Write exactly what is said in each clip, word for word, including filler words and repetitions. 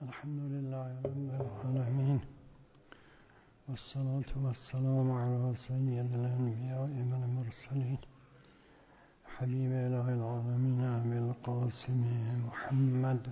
الحمد لله رب العالمين والصلاة والسلام على سيد الأنبياء والمرسلين حبيب إله العالمين أبي القاسم محمد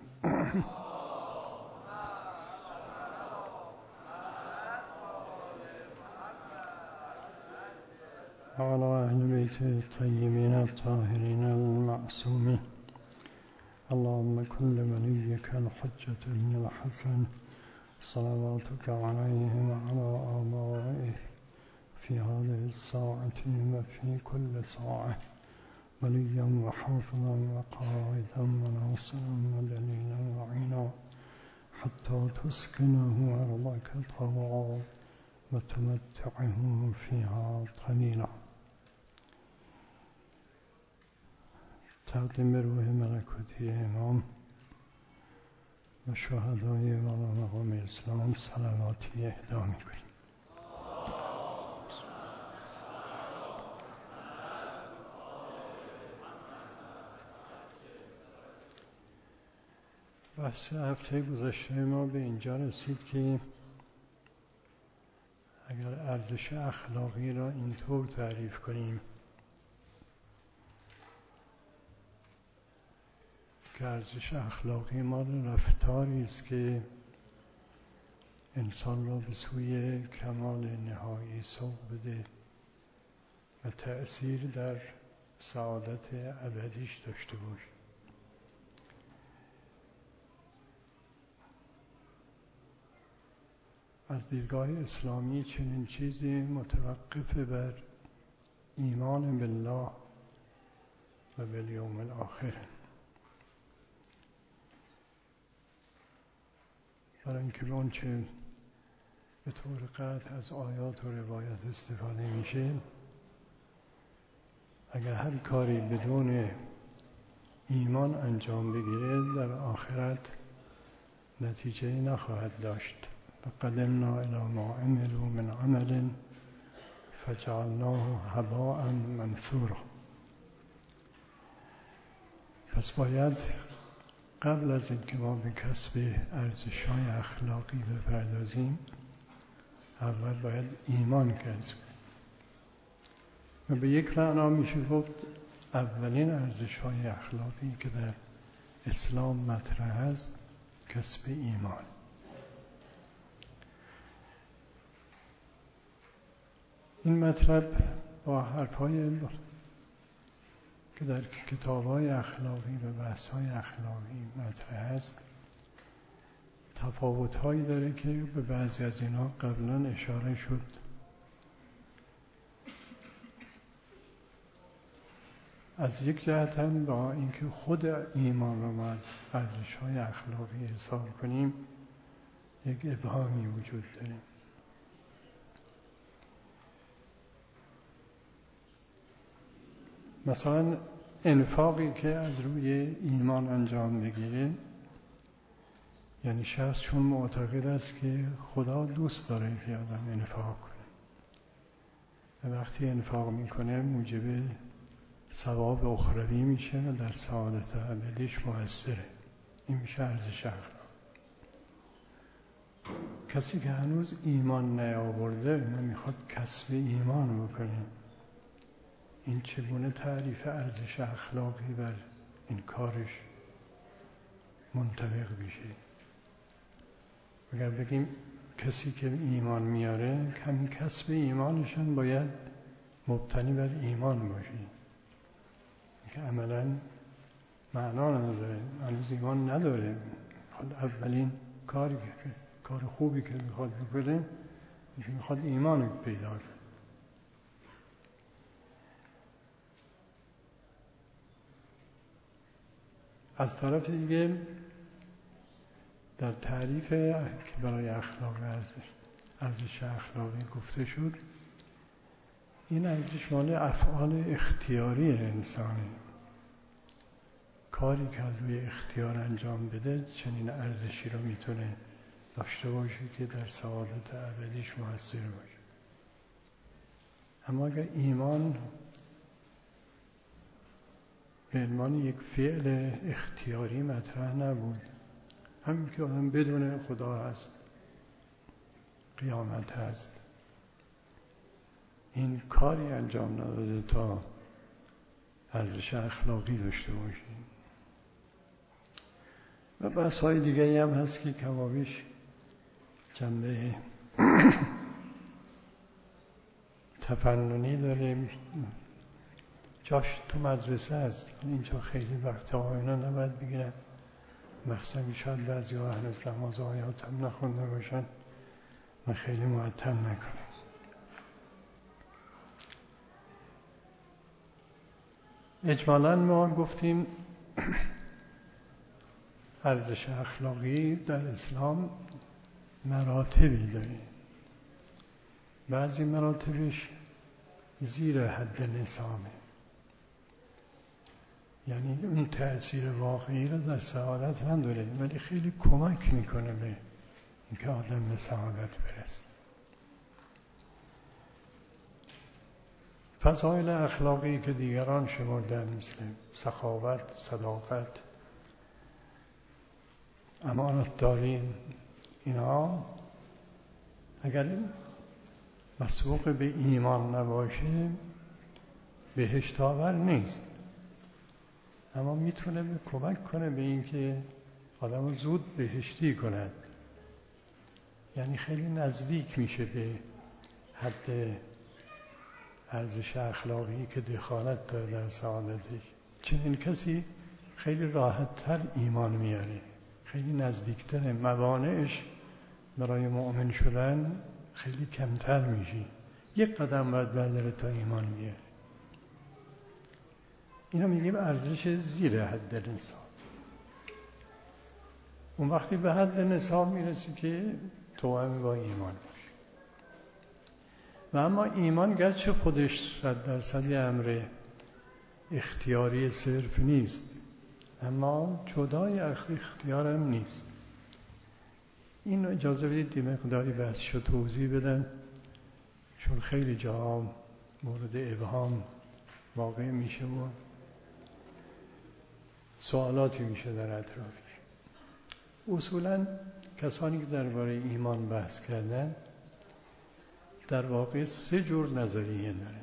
وعلى أهل بيته الطيبين الطاهرين المعصومين. اللهم كن لوليك الحجة بن الحسن صلواتك عليه وعلى آبائه في هذه الساعة وفي كل ساعة وليا وحافظا وقائدا وناصرا ودليلا وعينا حتى تسكنه أرضك طوعا وتمتعه فيها طويلا. تقدیم به روح ملکوتی امام و شهدای والا مقام اسلام صلواتی اهدا میکنیم. بحث هفته گذشته ما به اینجا رسید که اگر ارزش اخلاقی را اینطور تعریف کنیم که ارزش اخلاقی ما رفتاری است که انسان را به سوی کمال نهایی سوق بده و تأثیر در سعادت ابدیش داشته باشه. از دیدگاه اسلامی چنین چیزی متوقف بر ایمان بالله و بالیوم الاخر، برای اینکه به اون چه به طور قطع از آیات و روایت استفاده میشه، اگر هر کاری بدون ایمان انجام بگیره در آخرت نتیجه نخواهد داشت. فقدمنا الی ما عملوا من عمل فجعلناه هباء منثورا. پس باید قبل از اینکه ما به کسب ارزش‌های اخلاقی بپردازیم اول باید ایمان کسب. و به یک معنا میشه گفت اولین ارزش‌های اخلاقی که در اسلام مطرح است کسب ایمان. این مطلب با حرف‌های که در کتاب‌های اخلاقی و بحث‌های اخلاقی مطرح است تفاوت‌هایی داره که به بعضی از اینا قبلا اشاره شد. از یک جهت هم با اینکه خود ایمان رو ما از ارزش‌های اخلاقی حساب کنیم یک ابهامی وجود داره. مثلا انفاقی که از روی ایمان انجام بگیره، یعنی شخص چون معتقد است که خدا دوست داره که آدم انفاق کنه و وقتی انفاق میکنه موجب ثواب اخروی میشه و در سعادت ابدیش مؤثره. این میشه ارزش اخلاق. کسی که هنوز ایمان نیاورده نمیخواد کسب ایمان بکنه، این چگونه تعریف ارزش اخلاقی بر این کارش منطبق میشه؟ اگر بگیم کسی که ایمان میاره همین کسب ایمانشان باید مبتنی بر ایمان باشه، که عملا معنا نداره، هنوز ایمان نداره. خود اولین کاری که کار خوبی که میخواد بکنه میخواد ایمان پیدا کنه. از طرف دیگه در تعریف که برای اخلاق ارزش ارزش اخلاقی گفته شد، این ارزش مال افعال اختیاری انسانه. کاری که از روی اختیار انجام بده چنین ارزشی رو میتونه داشته باشه که در سعادت ابدیش مؤثر باشه. اما اگر ایمان به عنوان یک فعل اختیاری مطرح نبود همین که آدم بدونه خدا هست، قیامت هست، این کاری انجام نداده تا ارزش اخلاقی داشته باشیم. و بحث‌های دیگری هم هست که کمابیش جنبه تفننی داره، جاش تو مدرسه است. اینجا خیلی وقت آینا نباید بگیرن، مخصوصا شاید بعضی ها هنوز نماز آیات هم نخونده باشن، من خیلی معطل نکنم. اجمالاً ما گفتیم ارزش اخلاقی در اسلام مراتبی داره. بعضی مراتبش زیر حد نظامه، یعنی اون تأثیر واقعی رو در سعادت نداره، ولی خیلی کمک میکنه به اینکه آدم به سعادت برسه. فضایل اخلاقی که دیگران شمردن مثل سخاوت، صداقت، امانت داری، اینا اگر مسبوق به ایمان نباشه بهشت آور نیست، اما میتونه به کمک کنه به اینکه آدم زود بهشتی کند، یعنی خیلی نزدیک میشه به حد ارزش اخلاقی که دخالت داره در سعادتش. چنین کسی خیلی راحت تر ایمان میاره، خیلی نزدیکتره، موانعش برای مؤمن شدن خیلی کمتر میشه، یک قدم باید برداره تا ایمان میاره. اینو میگیم ارزش زیر حد نصاب. اون وقتی به حد نصاب میرسی که توأم با ایمان باشه. و اما ایمان گرچه خودش صد درصد امر اختیاری صرف نیست، اما جدای اختیار هم نیست. این اجازه بدید یه مقداری بحثشو توضیح بدم، چون خیلی جاها مورد ابهام واقع میشه و سوالاتی میشه در اطرافش. اصولاً کسانی که درباره ایمان بحث کردن در واقع سه جور نظریه دارن.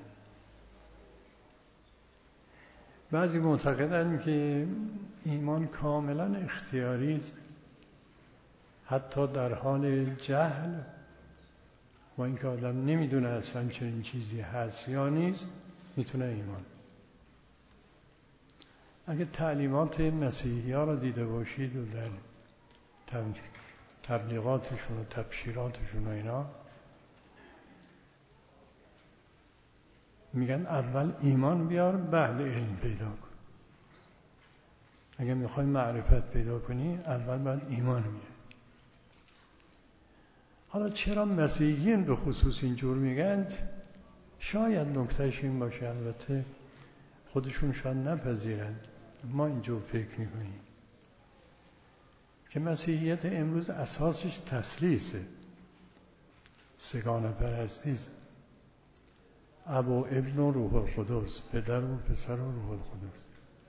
بعضی معتقدند که ایمان کاملا اختیاری است، حتی در حال جهل و اینکه آدم نمیدونه اصلا چنین چیزی هست یا نیست میتونه ایمان. اگه تعلیمات مسیحی ها رو دیده باشید و در تبلیغاتشون و تبشیراتشون و اینا، میگن اول ایمان بیار بعد علم پیدا کن. اگه میخوای معرفت پیدا کنی اول باید ایمان بیاری. حالا چرا مسیحیین به خصوص اینجور میگن؟ شاید نکتهش این باشه، البته خودشون شاید نپذیرند، ما اینجور فکر میکنیم که مسیحیت امروز اساسش تثلیثه، سگانه پرستی است. اب و ابن و روح القدس، پدر و پسر و روح القدس.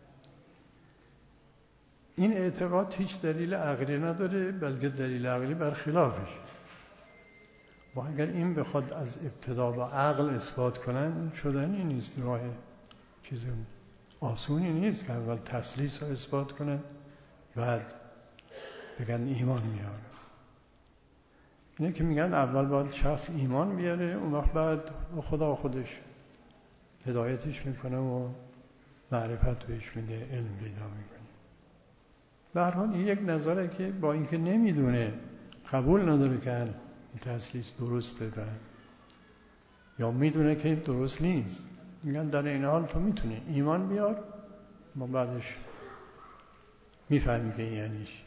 این اعتقاد هیچ دلیل عقلی نداره، بلکه دلیل عقلی برخلافش. و اگر این بخواد از ابتدا با عقل اثبات کنن شدنی نیست، راه چیز آسونی نیست که اول تثلیث رو اثبات کنن بعد بگن ایمان میاره. اینه که میگن اول باید شخص ایمان بیاره، اون وقت بعد خدا خودش هدایتش میکنه و معرفت بهش میده، علم پیدا میکنه. به هر حال یک نظره که با اینکه نمیدونه، قبول نداره که این تثلیث درسته و یا میدونه که درست نیست، میگن در این حال تو میتونی ایمان بیار، ما بعدش میفهمیم که یعنی چی.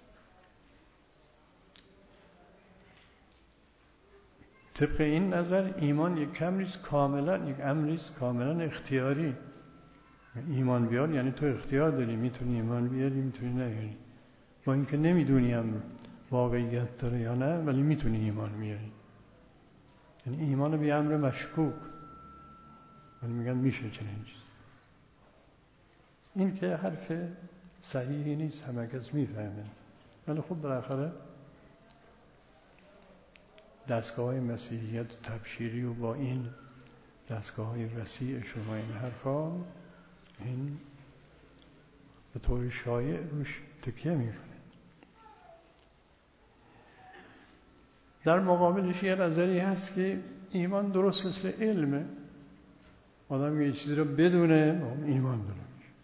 طبق این نظر ایمان یک امریست کاملا یک امریست کاملا اختیاری. ایمان بیار یعنی تو اختیار داری، میتونی ایمان بیاری میتونی نیاری، با اینکه نمیدونی هم واقعیت داره یا نه، ولی میتونی ایمان بیاری. یعنی ایمان بی امر مشکوک، ولی میگن میشه چنین چیز. این که حرف صحیحی نیست، همه کس میفهمن، ولی خب بالاخره دستگاه های مسیحیت تبشیری و با این دستگاه های وسیع شما این حرفا این به طور شایع روش تکیه میکنه. در مقابلش یه نظری هست که ایمان درست مثل علمه، آدم یه چیزی رو بدونه ایمان داره،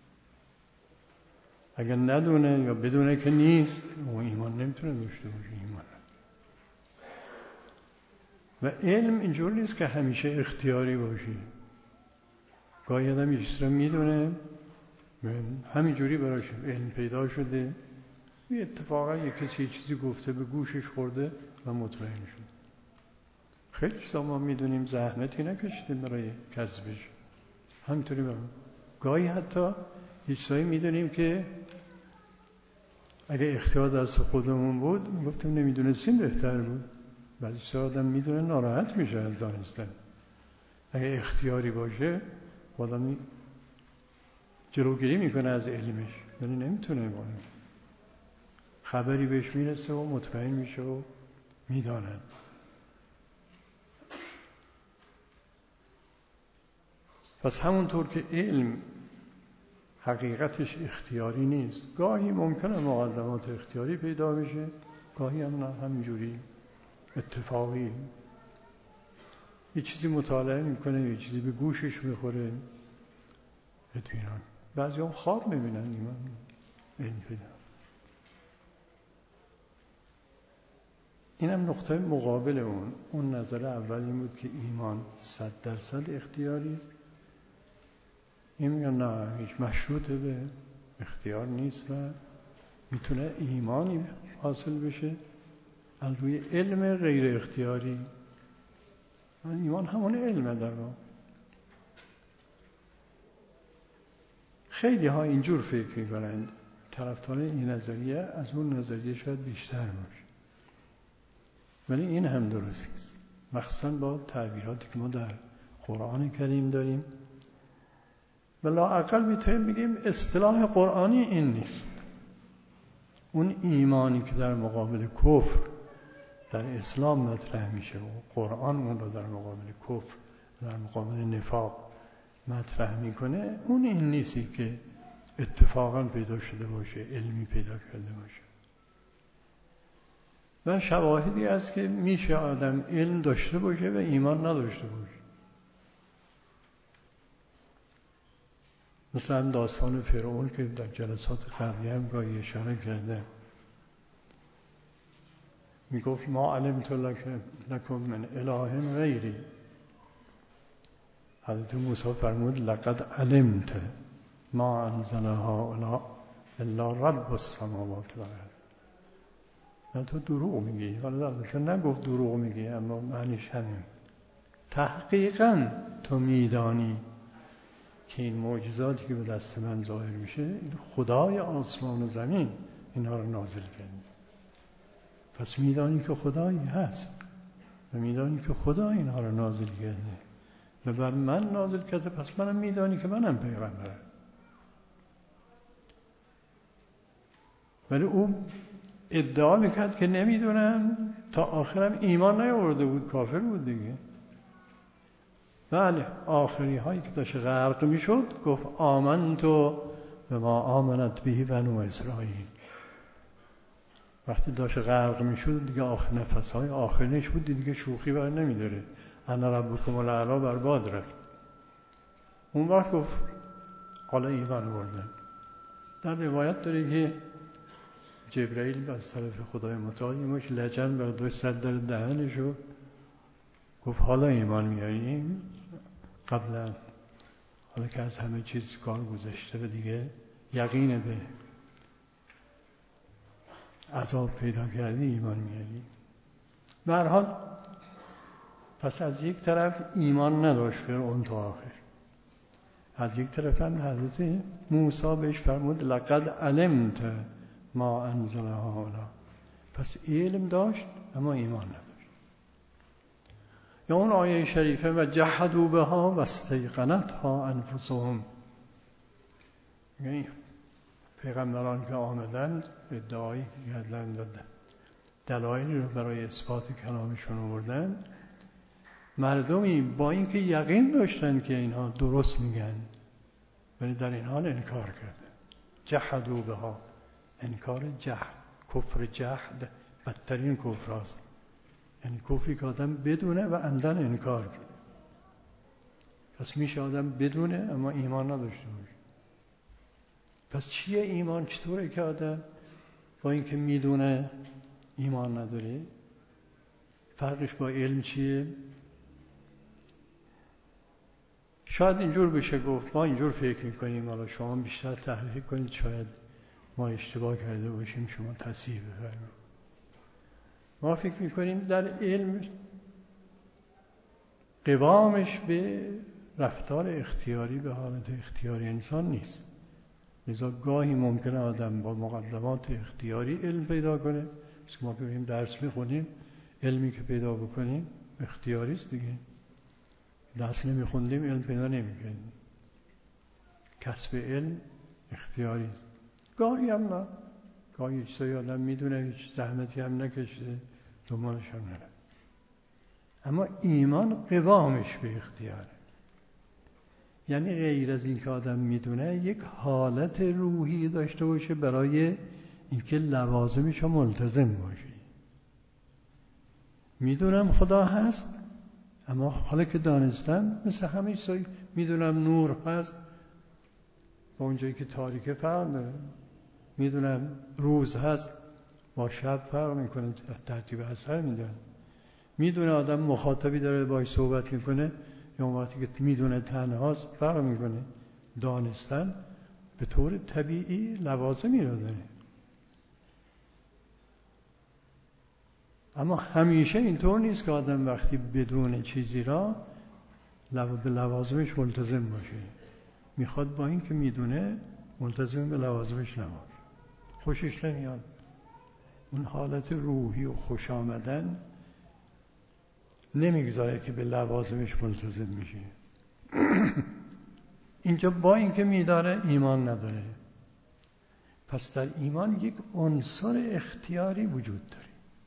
اگر ندونه یا بدونه که نیست اون ایمان نمیتونه داشته باشه. ایمان و علم اینجور نیست که همیشه اختیاری باشه. گاهی آدم یه چیزی رو میدونه همینجوری براش علم پیدا شده، یه اتفاقا یه کسی چیزی گفته به گوشش خورده و مطمئن شد. خیلی چیزا ما میدونیم زحمتی نکشیدیم برای کسبش، همینطوری برای گاهی حتی یه چیزایی میدونیم که اگه اختیار دست خودمون بود میگفتیم نمیدونستیم بهتر بود. بعضی چیزا آدم میدونه ناراحت میشه از دانستن. اگه اختیاری باشه آدم جلوگیری میکنه از علمش، یعنی نمیتونه باشه. خبری بهش میرسه و مطمئن میشه و میداند. پس همونطور که علم حقیقتش اختیاری نیست، گاهی ممکنه مقدمات اختیاری پیدا بشه، گاهی هم نه، همینجوری اتفاقی یه چیزی مطالعه میکنه، یه چیزی به گوشش میخوره اطمینان. بعضی هم خواب میبینن ایمان علم پیدا. اینم نقطه مقابل اون اون نظر اول این بود که ایمان صد درصد اختیاری است. این میگن نه، هیچ مشروط به اختیار نیست و میتونه ایمانی حاصل بشه از روی علم غیر اختیاری. ایمان همون علمه در واقع. خیلی ها اینجور فکر میکنند. طرفدار این نظریه از اون نظریه شاید بیشتر باشه، ولی این هم درست نیست، مخصوصا با تعبیراتی که ما در قرآن کریم داریم. و لااقل میتونیم بگیم اصطلاح قرآنی این نیست. اون ایمانی که در مقابل کفر در اسلام مطرح میشه و قرآن اون رو در مقابل کفر در مقابل نفاق مطرح میکنه، اون این نیستی که اتفاقا پیدا شده باشه، علمی پیدا کرده باشه. و شواهدی هست که میشه آدم علم داشته باشه و ایمان نداشته باشه. مثلا داستان فرعون که در جلسات قبلی هم گاهی اشاره کرده، میگفت ما علمت لکم من اله غیری. حضرت موسی فرمود لقد علمت ما انزل هؤلاء الا رب السماوات والارض. نه تو دروغ میگی. حالا البته نگفت دروغ میگی، اما معنیش همین. تحقیقاً تو میدانی که این معجزاتی که به دست من ظاهر میشه خدای آسمان و زمین اینها رو نازل کرده. پس میدانی که خدایی هست و میدانی که خدا اینها رو نازل کرده و بر من نازل کرده، پس منم میدانی که منم پیغمبرم. ولی او ادعا میکرد که نمیدونم، تا آخرم ایمان نیاورده بود، کافر بود دیگه. بله، آخری هایی که داشت غرق میشد گفت آمنتو به ما آمنت بهی بنو اسرائیل. وقتی داشت غرق میشد دیگه آخر نفس های آخرینش بود دیگه، شوخی بر نمیداره، انا ربکم الاعلی بر باد رفت. اون وقت گفت حالا ایمان آوردم. در روایت داره که جبرائیل از طرف خدای متعال یماش لجن برداشت صد در دهنشو گفت حالا ایمان میاریم. قبلا حالا که از همه چیز کار گذشته و دیگه یقین به عذاب پیدا کردی ایمان میاری. به هر حال پس از یک طرف ایمان نداشت فرعون تا آخر، از یک طرف هم حضرت موسی بهش فرمود لقد علمت ما انزل هؤلاء. پس علم داشت اما ایمان نداشت. یا اون آیه شریفه و جحدوا بها و استیقنتها انفسهم، یعنی پیغمبران که آمدند ادعایی کردند و دلایلی رو برای اثبات کلامشون آوردن، مردمی با اینکه یقین داشتن که اینها درست میگن ولی در این حال انکار کردن. جحدوا بها، انکار جهل، کفر جحد بدترین کفر است، یعنی کفری که آدم بدونه و عمدن انکار کنه. پس میشه آدم بدونه اما ایمان نداشته باشه. پس چیه ایمان؟ چطوره که آدم با اینکه میدونه ایمان نداره؟ فرقش با علم چیه؟ شاید اینجور بشه گفت، ما اینجور فکر میکنیم، حالا شما بیشتر تحقیق کنید، شاید ما اشتباه کرده باشیم، شما تصحیح بفرمایید. ما فکر میکنیم در علم قوامش به رفتار اختیاری، به حالت اختیاری انسان نیست. لذا گاهی ممکنه آدم با مقدمات اختیاری علم پیدا کنه. مثل ما که بریم درس میخونیم، علمی که پیدا بکنیم اختیاری است دیگه. درس نمیخوندیم علم پیدا نمیکنیم. کسب علم اختیاری است. گاهی هم نه، گاهی چیزایی آدم میدونه، هیچ زحمتی هم نکشیده، دنبالش هم نره. اما ایمان قوامش به اختیاره، یعنی غیر از این که آدم میدونه یک حالت روحی داشته باشه برای اینکه لوازمش رو ملتزم باشه. میدونم خدا هست، اما حالا که دانستم مثل همه چیزایی، میدونم نور هست با اونجایی که تاریکه فرق داره، میدونم روز هست با شب فرق میکنه، ترتیب اثر میدن. میدونه آدم مخاطبی داره باهاش صحبت میکنه یا وقتی که میدونه تنهاست فرق میکنه. دانستن به طور طبیعی لوازمی رو داره، اما همیشه اینطور نیست که آدم وقتی بدون چیزی را به لوازمش ملتزم باشه. میخواد با این که میدونه ملتزم به لوازمش نباشه، خوشش نمیاد. اون حالت روحی و خوش آمدن نمیگذاره که به لوازمش ملتزم میشه. اینجا با این که میداره ایمان نداره. پس در ایمان یک عنصر اختیاری وجود داره،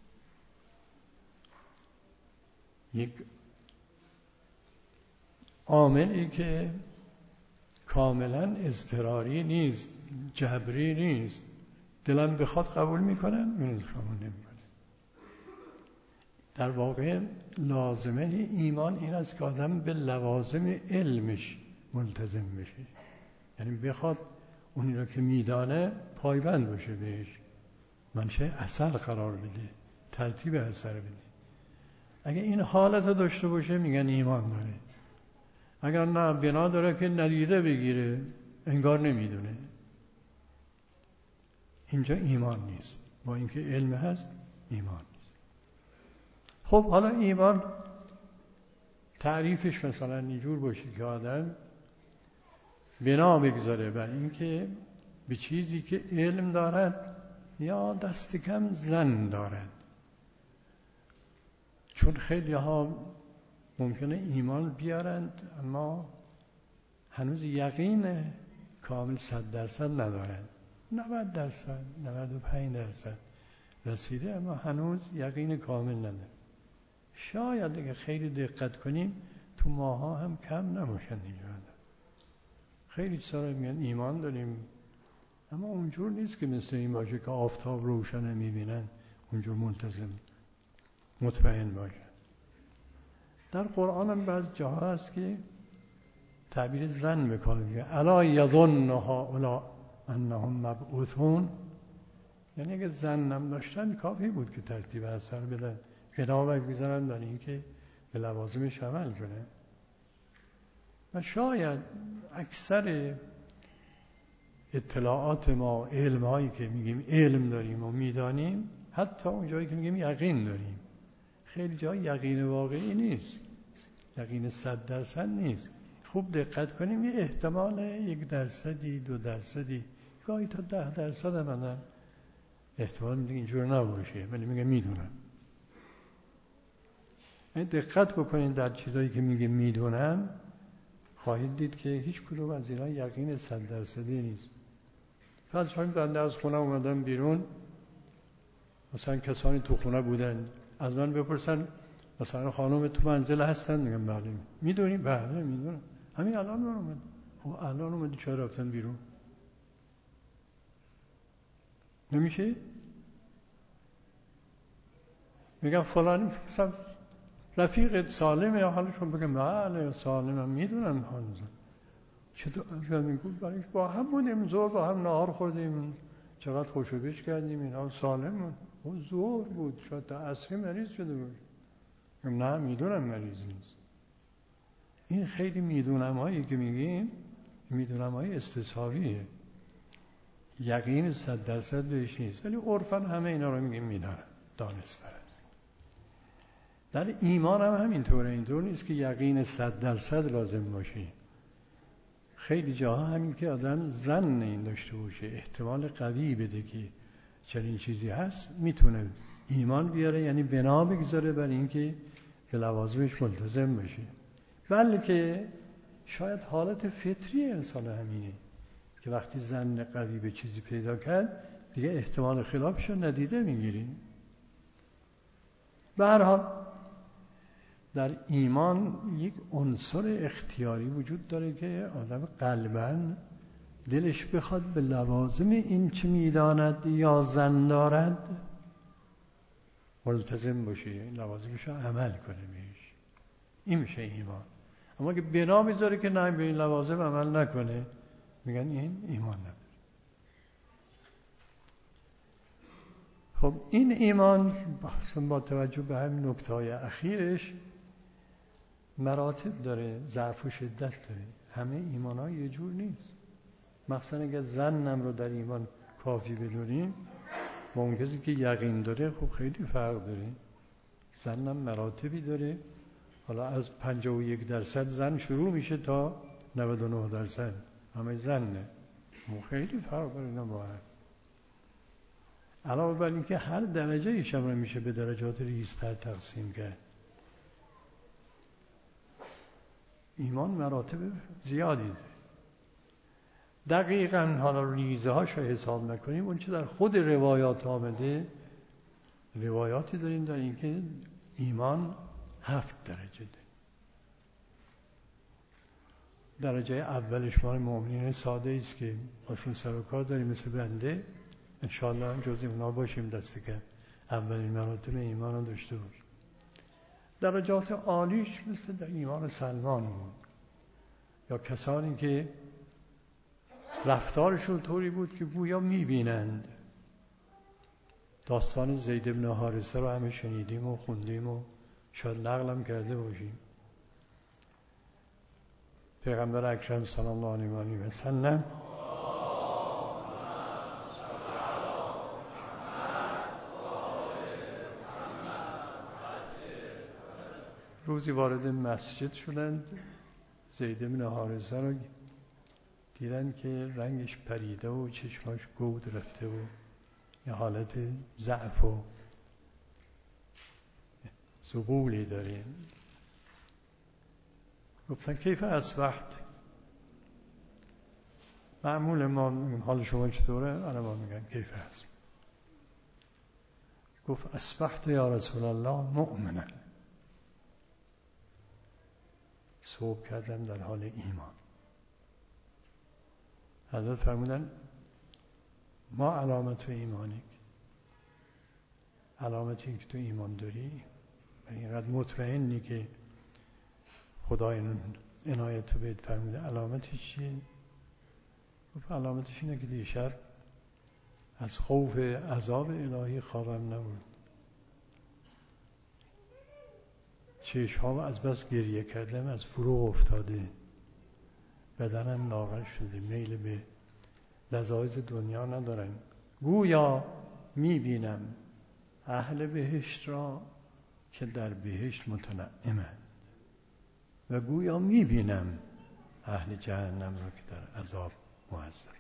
یک عاملی که کاملا اضطراری نیست، جبری نیست. دلم بخواد قبول میکنم، اون قبول نمیکنه. در واقع لازمه ایمان این است که آدم به لوازم علمش ملتزم بشه، یعنی بخواد اونی را که میدانه پایبند باشه بهش، منشأ اثر قرار بده، ترتیب اثر بده. اگه این حالت رو داشته باشه میگن ایمان داره. اگر نه، بنا داره که ندیده بگیره، انگار نمیدونه، اینجا ایمان نیست. با اینکه علم هست ایمان نیست. خب حالا ایمان تعریفش مثلا اینجور باشه که آدم بنا بگذاره بر اینکه به چیزی که علم دارد یا دست کم ظن دارد. چون خیلی ها ممکنه ایمان بیارند اما هنوز یقین کامل صد درصد ندارند. نود درصد، نود و پنج درصد رسیده اما هنوز یقین کامل نداره. شاید اگه خیلی دقت کنیم تو ماها هم کم نباشند اینجا. خیلی چیزا میگن ایمان داریم اما اونجور نیست که مثل این باشه که آفتاب روشن میبینن اونجور ملتزم مطمئن باشن. در قرآن هم بعض جاها هست که تعبیر ظن بکار میگه الا یظن هؤلاء انهم مبعوثون، یعنی اگه ظنم داشتن کافی بود که ترتیب اثر بدن، بنابرای بگذارن برای اینکه به لوازمش عمل کنه. و شاید اکثر اطلاعات ما، علم هایی که میگیم علم داریم و میدانیم، حتی اون جایی که میگیم یقین داریم، خیلی جای یقین واقعی نیست، یقین صد درصد نیست. خوب دقت کنیم یه احتمال یک درصدی، دو درصدی، گاهی تا ده درصد هم آدم احتمال میده اینجور نباشه ولی میگه میدونم. دقت بکنید در چیزایی که میگه میدونم، خواهید دید که هیچ کدوم از اینا یقین صد درصدی نیست. فرض کنید بنده از خونه اومدم بیرون، مثلا کسانی تو خونه بودن از من بپرسن مثلا خانم تو منزل هستن، میگم بله. میدونی؟ بله میدونم، همین الان من اومدم. خب الان اومدی چرا رفتن بیرون؟ نمیشه؟ میگم فلانی مثلا رفیقت سالمه یا حالشون؟ بگم بله سالمم، میدونم حالشون. چطور؟ میگم برای با هم بودیم زور با هم نهار خوردیم، چقدر خوشوبش کردیم، اینا سالم بود. زور بود، شاید تا عصری مریض شده بود. نه میدونم مریض نیست. این خیلی میدونم هایی که میگیم میدونم های استصحابیه، یقین صد درصد بهش نیست، ولی عرفاً همه اینا رو میگیم میدونم، دانستن است. در ایمان هم همینطوره، اینطور نیست که یقین صد درصد لازم باشه. خیلی جاها همین که آدم ظن این داشته باشه، احتمال قوی بده که چنین چیزی هست، میتونه ایمان بیاره، یعنی بنا بگذاره بر اینکه به لوازمش ملتزم بشه. بلکه شاید حالت فطری انسان همینه که وقتی ظن قوی به چیزی پیدا کرد دیگه احتمال خلافش رو ندیده میگیریم. به هر حال در ایمان یک عنصر اختیاری وجود داره که آدم قلباً دلش بخواد به لوازم این چه میداند یا ظن دارد ملتزم باشه، این لوازمش رو عمل کنه بهش، این میشه ایمان. اما که بنا میذاره که نه به این لوازم عمل نکنه، میگن این ایمان نداره. خب این ایمان با توجه به همین نکته‌های اخیرش مراتب داره، ضعف و شدت داره. همه ایمان ها یه جور نیست. مثلا اگر ظنم رو در ایمان کافی بدونیم با اون کسی که یقین داره خب خیلی فرق داره. ظنم مراتبی داره، حالا از پنجاه و یک درصد ظن شروع میشه تا نود و نه درصد همه ظنه، خیلی فرق داره اینا با هم. علاوه بر این که هر درجه ایش هم میشه به درجات ریزتر تقسیم کرد. ایمان مراتب زیادی داره. دقیقاً حالا ریزه هاش رو حساب نکنیم، اون چه در خود روایات آمده، روایاتی داریم در اینکه ایمان هفت درجه داره. درجه اولش مال مؤمنین ساده است که باشون سر و کار داریم مثل بنده، انشاءالله هم جز اونا باشیم، دسته که اولین مراتب ایمان رو داشته باشیم. درجات عالیش مثل در ایمان سلمان بود، یا کسانی که رفتارشون طوری بود که گویا میبینند. داستان زید بن حارثه رو همه شنیدیم و خوندیم و شاید نقلم کرده باشیم. پیغمبر اکرم صلی الله علیه و سلم روزی وارد مسجد شدند، زید بن حارثه رو دیدن که رنگش پریده و چشماش گود رفته و یه حالت ضعف و ذبولی داره. گفتن کیف اصبحت؟ معمول ما حال شما چطوره؟ الان ما میگن کیف هست. گفت اصبحت یا رسول الله مؤمنا، صبح کردم در حال ایمان. حضرت فرمودن ما علامت ایمانیک، علامت این که تو ایمان داری و اینقدر مطمئنی که خدا این عنایت رو بهت فرموده، علامتش چیه؟ گفت علامتش اینه که دیشب از خوف عذاب الهی خوابم نبود، چشم‌هام از بس گریه کردم از فروغ افتاده، بدنم لاغر شده، میل به لذایذ دنیا ندارم. گویا میبینم اهل بهشت را که در بهشت متنعمند و گویا میبینم اهل جهنم را که در عذاب معذب.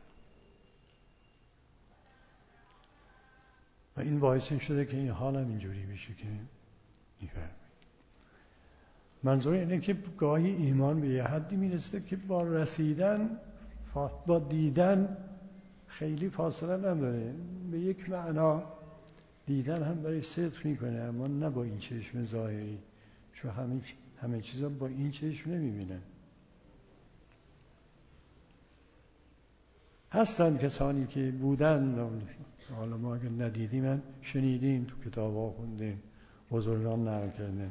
و این باعث شده که این حالم اینجوری بشه که میفرمایید. منظور اینه که گاهی ایمان به یه حدی میرسه که با رسیدن با دیدن خیلی فاصله نداره، به یک معنا دیدن هم برای صدق میکنه، اما نه با این چشم ظاهری، چون همه همه چیزا با این چشم نمیبینن. هستن کسانی که بودن، حالا ما اگر ندیدیم هم شنیدیم، تو کتاب‌ها خوندیم، بزرگان نقل کردن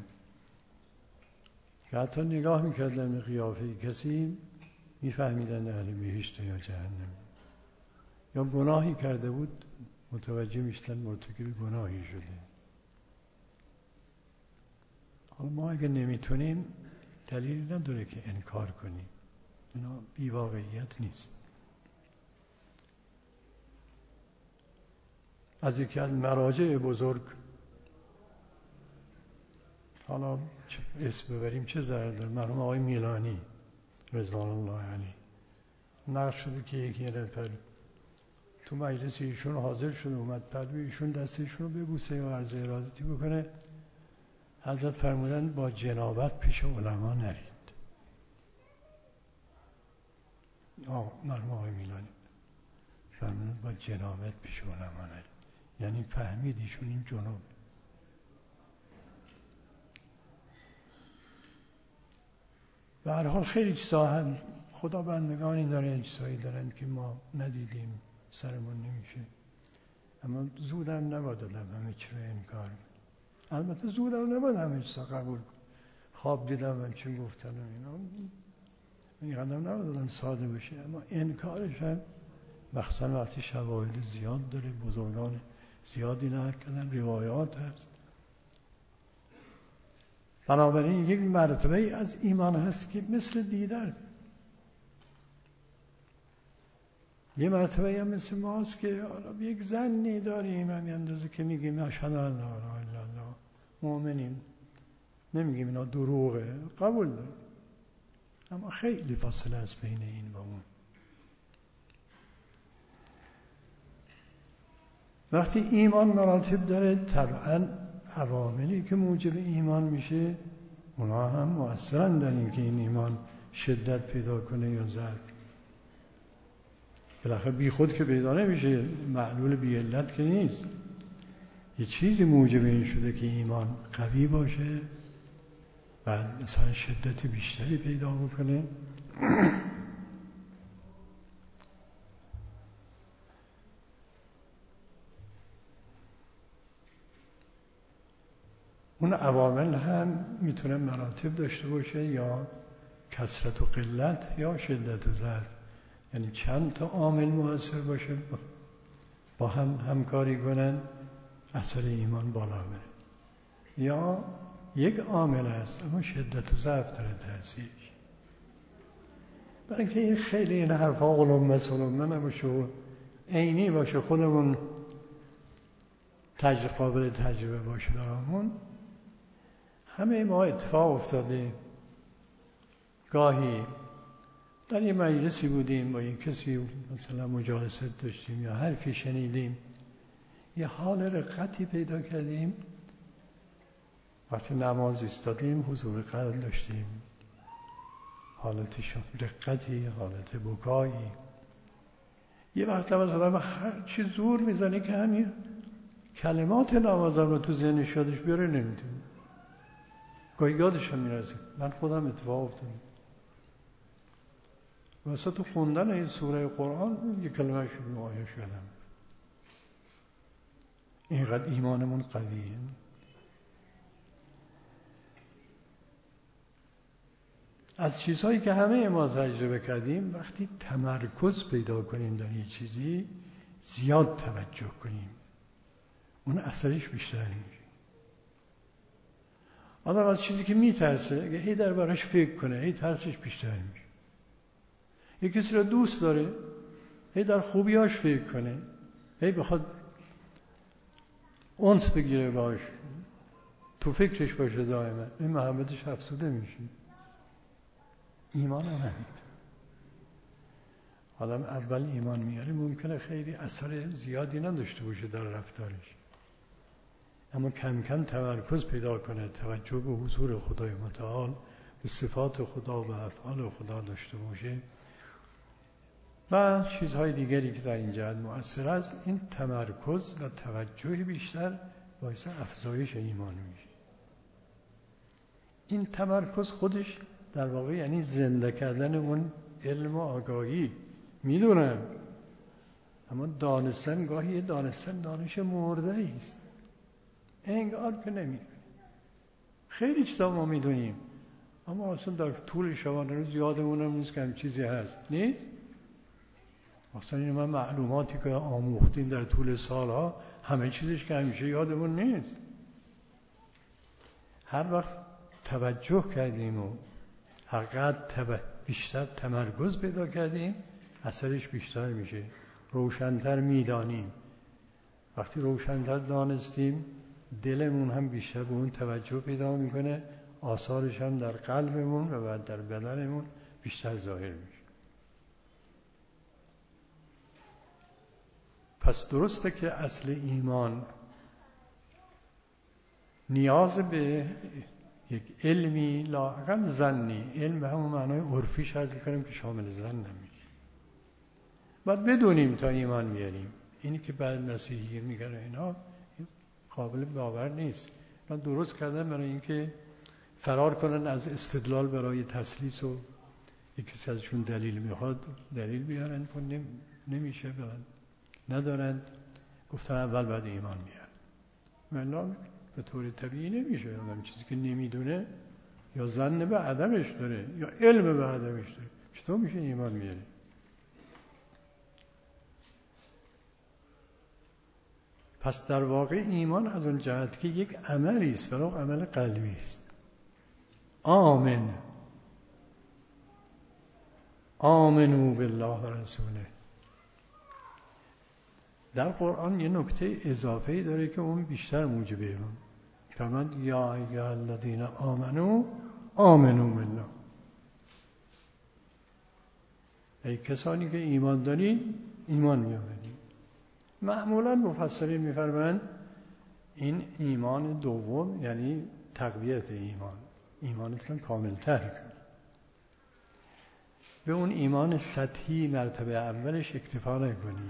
که حتی نگاه میکردن به قیافه کسی میفهمیدن اهل بهشت یا جهنم، یا گناهی کرده بود متوجه میشدن مرتکب گناهی شده. حالا ما اگر نمیتونیم دلیلی نداره که انکار کنیم، اینا بی‌واقعیت نیست. از یکی از مراجع بزرگ، حالا اسم ببریم چه ضرر داره، مرحوم آقای میلانی رضوان الله علیه، نقل شده که یکی نفر تو مجلس ایشون حاضر شده، اومد پدوی ایشون دست ایشون رو ببوسه یا عرض ارادتی بکنه، حضرت فرمودن با جنابت پیش علما نرید. آه مرحوم آقای میلانی فرمودن با جنابت پیش علما نرید، یعنی فهمید ایشون این جناب. به هر حال خیلی چیزا هم خدا بندگانی داره، چیزایی دارن که ما ندیدیم، سرمون نمیشه، اما زودم نباید دادم همه چی رو انکار. البته زودم نباید همه چیزا قبول کنم. خواب دیدم من چی گفتن اینا، این قدم نباید دادم ساده بشه، اما انکارش هم مخصوصا وقتی شواهد زیاد داره، بزرگان زیادی نقل کردن، روایات هست. بنابراین یک مرتبه از ایمان هست که مثل دیدن، یه مرتبه هم مثل ماست که حالا یک ظنی داریم، همین اندازه که میگیم اشهد ان لا اله الا الله، مؤمنیم، نمیگیم اینا دروغه، قبول داریم، اما خیلی فاصله است بین این و اون. وقتی ایمان مراتب داره، طبعا عواملی که موجب ایمان میشه اونا هم مؤثرن در این که این ایمان شدت پیدا کنه یا ضعف. بالاخره بی خود که پیدا نمیشه، معلول بی علت که نیست، یه چیزی موجب این شده که ایمان قوی باشه و مثلا شدت بیشتری پیدا بکنه. اون عوامل هم میتونه مراتب داشته باشه، یا کثرت و قلت یا شدت و ضعف، یعنی چند تا عامل مؤثر باشه با هم همکاری کنن اثر ایمان بالا بره، یا یک عامل است اما شدت و ضعف داره تاثیر. برای اینکه این خیلی این حرفا قلمبه سلمبه نباشه و عینی باشه، خودمون تجربه قابل تجربه باشه برامون. همه ما اتفاق افتاده گاهی در یه مجلسی بودیم، با یک کسی مثلا مجالست داشتیم یا حرفی شنیدیم، یه حال رقتی پیدا کردیم، وقتی نماز ایستادیم حضور قلب داشتیم، حالت رقتی، حالت بکایی. یه وقت نماز آدم هر چی زور میزنه که همین کلمات نماز رو تو ذهنش یادش بیاره نمیتونه، گاهی یادش هم میرسه. من خودم اتفاق افتاد وسط خوندن این سوره قرآن یک کلمه شد آیه شدم. اینقدر ایمانمون قویه. از چیزهایی که همه ما تجربه کردیم، وقتی تمرکز پیدا کنیم در یه چیزی، زیاد توجه کنیم، اون اثرش بیشتر میشه. آدم از چیزی که میترسه اگه هی در براش فکر کنه، هی ترسش بیشتر میشه. یه کسی رو دوست داره، هی در خوبیاش فکر کنه، هی بخواد انس بگیره باش، تو فکرش باشه دائما، این محبتش افزوده میشه. ایمان هم همینطور. آدم اول ایمان میاره ممکنه خیلی اثر زیادی نداشته باشه در رفتارش، اما کم کم تمرکز پیدا کنه، توجه به حضور خدای متعال، به صفات خدا و افعال خدا داشته باشه. و چیزهای دیگری که در این جهت مؤثر است، این تمرکز و توجه بیشتر باعث افزایش ایمان میشه. این تمرکز خودش در واقع یعنی زنده کردن اون علم و آگاهی. میدونم، اما دانستن گاهی دانستن دانش مرده است، انگار که نمیدونیم. خیلی چیزا ما میدونیم اما اصلا در طول شبانه روز یادمون هم نیست که هم چیزی هست. نیست؟ اصلا این من معلوماتی که آموختیم در طول سالها همه چیزش که همیشه یادمون نیست. هر وقت توجه کردیم و حقیقت بیشتر تمرکز پیدا کردیم، اثرش بیشتر میشه، روشن‌تر میدانیم. وقتی روشن‌تر دانستیم دلمون هم بیشتر به اون توجه پیدا میکنه، آثارش هم در قلبمون و بعد در بدنمون بیشتر ظاهر میشه. پس درسته که اصل ایمان نیاز به یک علمی لااقل ظنی، علم به همون معنای عرفیش هست میکنیم که شامل ظن نمیشه. باید بدونیم تا ایمان بیاریم. اینی که بعد مسیحی میگن اینا قابل باور نیست. اینا درست کردن برای اینکه فرار کنن از استدلال برای تسلیث و یک کسی ازشون دلیل میخواد دلیل بیارن که نمیشه برن ندارند، گفتن اول باید ایمان بیارن. ولی به طور طبیعی نمیشه. آدم چیزی که نمیدونه یا ظن به عدمش داره یا علم به عدمش داره، چطور میشه ایمان بیاره؟ پس در واقع ایمان از اون جهت که یک عملی است، ولی عمل قلبی است. آمن آمنو بالله و رسوله. در قرآن یه نکته اضافه‌ای داره که اون بیشتر موجبه اون. فرمود یا ایها الذین آمنو آمنو بالله. ای کسانی که ایمان دارید ایمان بیاورید. معمولا مفسرین می‌فرمایند این ایمان دوم یعنی تقویت ایمان، ایمانتون کامل‌تر کنید. به اون ایمان سطحی مرتبه اولش اکتفا نکنید.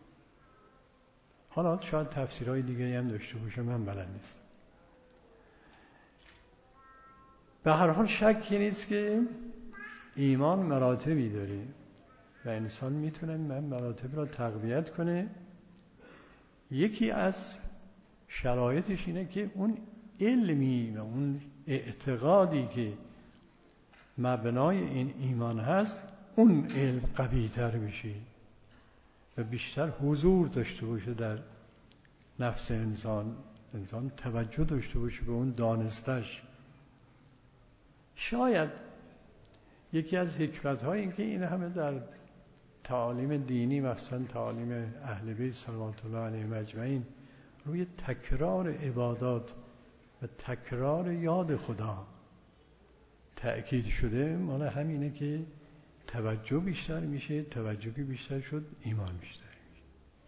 حالا شاید تفسیرهای دیگه هم داشته باشه، من بلد نیستم. به هر حال شکی نیست که ایمان مراتبی داره و انسان میتونه من مراتب را تقویت کنه. یکی از شرایطش اینه که اون علمی و اون اعتقادی که مبنای این ایمان هست اون علم قوی تر بشه و بیشتر حضور داشته باشه در نفس انسان، انسان توجه داشته باشه به اون دانستش. شاید یکی از حکمت‌های این که این همه در تعالیم دینی مثلا تعالیم اهل بیت صلوات الله علیهم اجمعین روی تکرار عبادات و تکرار یاد خدا تأکید شده، مال همینه که توجه بیشتر میشه. توجه که بیشتر شد ایمان بیشتر میشه.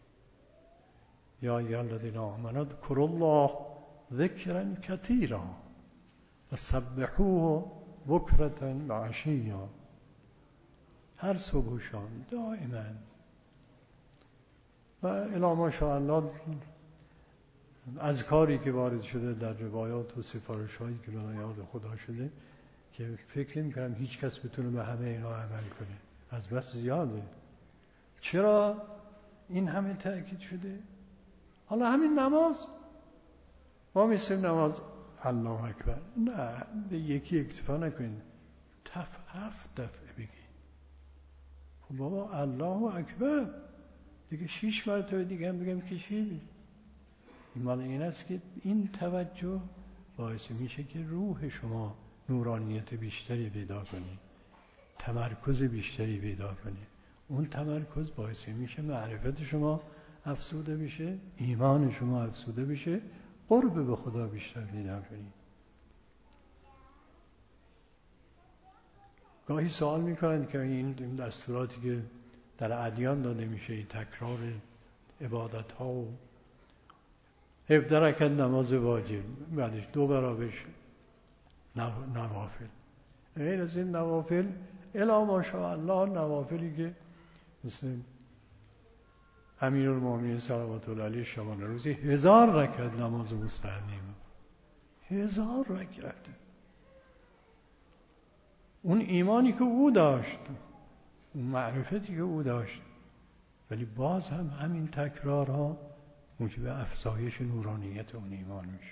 یا ایها الذین آمنوا اذکروا الله ذکرا کثیرا و سبحوه بکرة و عشیا. هر صبح و شام دائما و الی ما شاء الله اذکاری که وارد شده در روایات و سفارش‌هایی که برای یاد خدا شده که فکر نمی‌کنم هیچ کس بتونه به همه اینا عمل کنه، از بس زیاده. چرا این همه تأکید شده؟ حالا همین نماز، ما می‌سیم نماز الله اکبر، نه به یکی اکتفا نکنید، تف هفت دفعه بگید. خب بابا الله اکبر دیگه شیش مرتبه دیگه هم بگم که چی؟ ایمان این است که این توجه باعث میشه که روح شما نورانیت بیشتری پیدا کنی، تمرکز بیشتری پیدا کنی. اون تمرکز باعث میشه معرفت شما افزوده بشه، ایمان شما افزوده بشه، قرب به خدا بیشتر پیدا کنی. گاهی سوال میکنن که این دستوراتی که در ادیان داده میشه، تکرار عبادت ها و هفده رکعت نماز واجب بعدش دو برابرش نوافل، غیر از این نوافل الا ماشاءالله نوافلی که مثل امیرالمومنین صلوات الله علیه شبانه روزی هزار رکعت نماز مستحبی می‌خوند. هزار رکعت. اون ایمانی که او داشت، اون معرفتی که او داشت، ولی باز هم همین تکرارها موجب افزایش نورانیت اون ایمان میشه.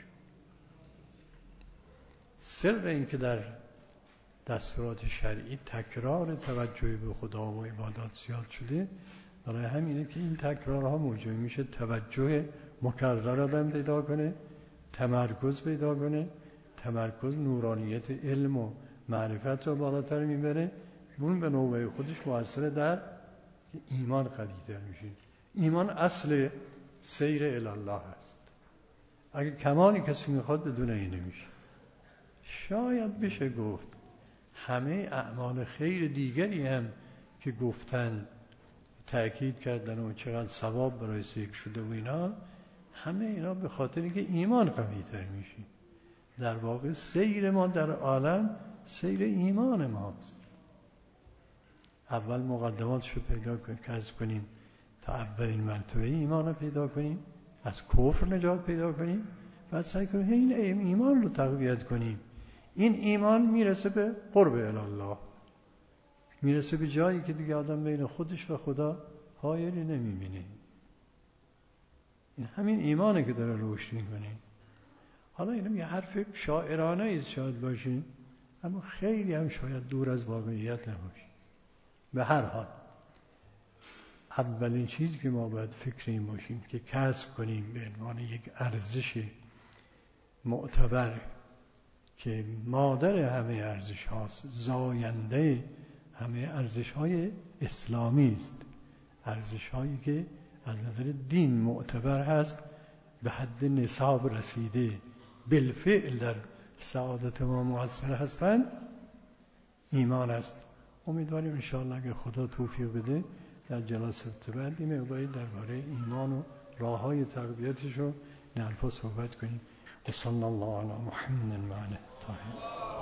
سر این که در دستورات شرعی تکرار توجه به خدا و عبادات زیاد شده، برای همینه که این تکرارها موجب میشه توجه مکرر آدم پیدا کنه، تمرکز پیدا کنه. تمرکز نورانیت علم و معرفت رو بالاتر میبره، اون به نوبه خودش مؤثر در ایمان قوی‌تر میشه. ایمان اصل سیر الی الله است. اگه کمالی کسی میخواد بدون این نمیشه. شاید بشه گفت همه اعمال خیر دیگری هم که گفتن تأکید کردن و چقدر ثواب برای ذکر شده و اینا، همه اینا به خاطر اینکه ایمان قوی‌تر میشه. در واقع سیر ما در عالم سیر ایمان ماست. اول مقدماتش رو پیدا کنیم، کسب کنیم تا اولین مرتبه ایمان رو پیدا کنیم، از کفر نجات پیدا کنیم، بعد سعی کنیم این ایمان رو تقویت کنیم. این ایمان میرسه به قرب الله، میرسه به جایی که دیگه آدم بین خودش و خدا حایلی نمیبینه. این همین ایمانه که داره رشد میکنه. حالا اینم یه حرف شاعرانه ایست شاید باشه، اما خیلی هم شاید دور از واقعیت نباشه. به هر حال اولین چیزی که ما باید فکر این باشیم که کسب کنیم به عنوان یک ارزش معتبر که مادر همه ارزش هاست، زاینده همه ارزش های اسلامی است، ارزش هایی که از نظر دین معتبر هست، به حد نصاب رسیده، بالفعل در سعادت ما مؤثر هستند، ایمان است. امیدواریم انشاءالله اگه خدا توفیق بده در جلسات بعد این مقداری درباره ایمان و راه‌های تقویتش رو این حرفا صحبت کنیم. و صلی الله علی محمد و آله الطاهرین.